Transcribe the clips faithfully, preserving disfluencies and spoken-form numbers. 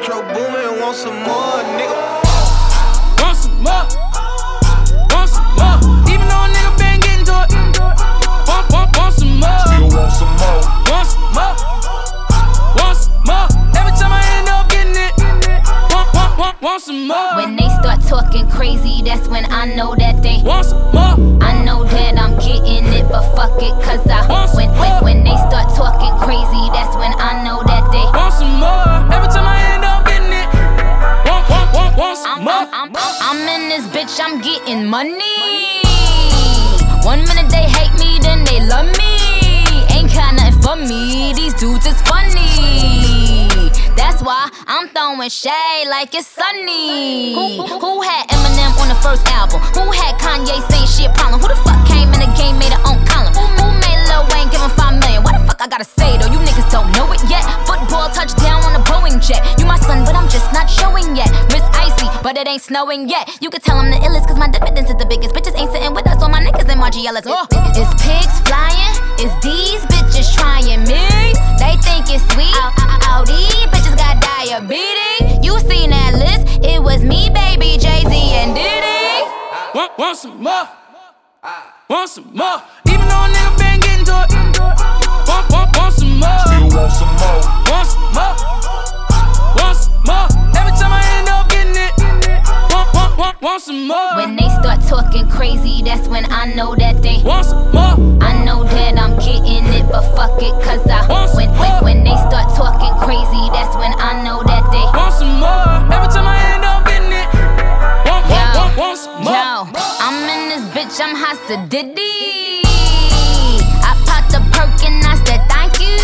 Metro Boomin, want some more, nigga. Want some more. Want some more. Even though a nigga been getting to it. Want, want, want some more. Still want some more. Want some more. Want some more. Every time I end up getting it. Want, want, want, want some more. When they start talking crazy, that's when I know that they want some more. I know that I'm getting it, but fuck it, cause I want some when, when, more. when they start talking crazy, that's when I know that they want some more. Every time I end up getting it. Want, want, want, want some I'm, more. I'm, I'm, I'm in this bitch, I'm getting money. One minute they hate me, then they love me. Ain't got nothing for me, these dudes is funny. That's why I'm throwing shade like it's sunny. Who, who, who had Eminem on the first album? Who had Kanye saying shit problem? Who the fuck came in the game, made her own column? Who made Lil Wayne give him five million? Why the fuck I gotta say though? You niggas don't know it yet. Football touchdown on a Boeing jet. You my son, but I'm just not showing yet. Wrist icy, but it ain't snowing yet. You can tell I'm the illest, cause my dividends is the biggest. Bitches ain't sitting with us, all my niggas in Margiela's. Oh. It's pigs flying, it's these bitches trying me. They think it's sweet. All these bitches got diabetes. You seen that list? It was me, baby, Jay-Z and Diddy. Want, want some more. Want some more. Even though a nigga been getting to it. Want, want, want some more. Still want some more. Want some more. Want some more. Every time I end up getting it. Want, want, want, want some more. When they start talking crazy, that's when I know that they want some more. I know that I'm getting it, but fuck it, cause I want some when, when, more. when they start talking crazy, that's when I know that they want some more. Every time I end up getting it. Want, want, want, want some more. Yo, I'm in this bitch, I'm hot to Diddy. I popped a perk and I said thank you.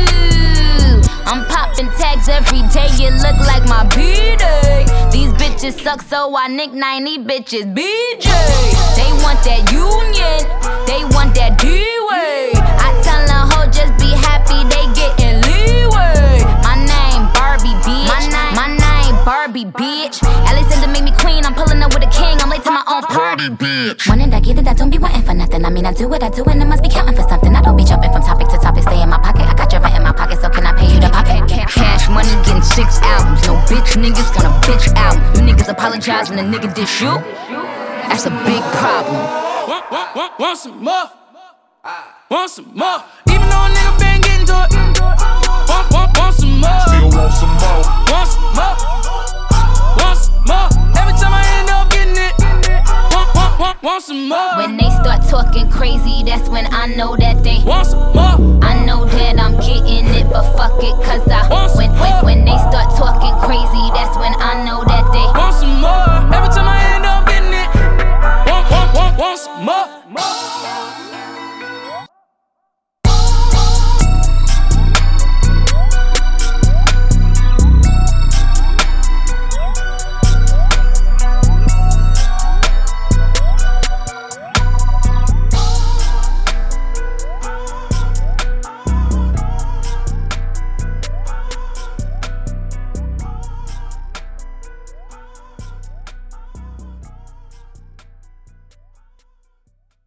I'm popping tags every day, it look like my B-Day. These bitches suck, so I nickname these bitches B J. They want that union, they want that D-Way. I tell a hoe just be happy, they getting leeway. My name Barbie, bitch. My name, my name Barbie, bitch. Alexander made me queen, I'm pulling up with a king. I'm late to my own party, bitch. When did I get it? I don't be wanting for nothing. I mean, I do what I do and I must be counting for something. I don't be jumping from topic to topic, stay in my pocket. I got your rent in my pocket, so can I pay you the pocket? Cash money, getting six albums. No bitch niggas want a bitch album. You niggas apologize when a nigga dish you. That's a big problem. Want, want, want, want some more. Want some more. Even though a nigga been getting to it. Want, want, want some more. Still want some more. Want some more. Want some more. Every time I end up getting it. Want, want, want, want some more. When they start talking crazy, that's when I know that they want some more. I know that I'm getting it, but fuck it, cause I want some when, when,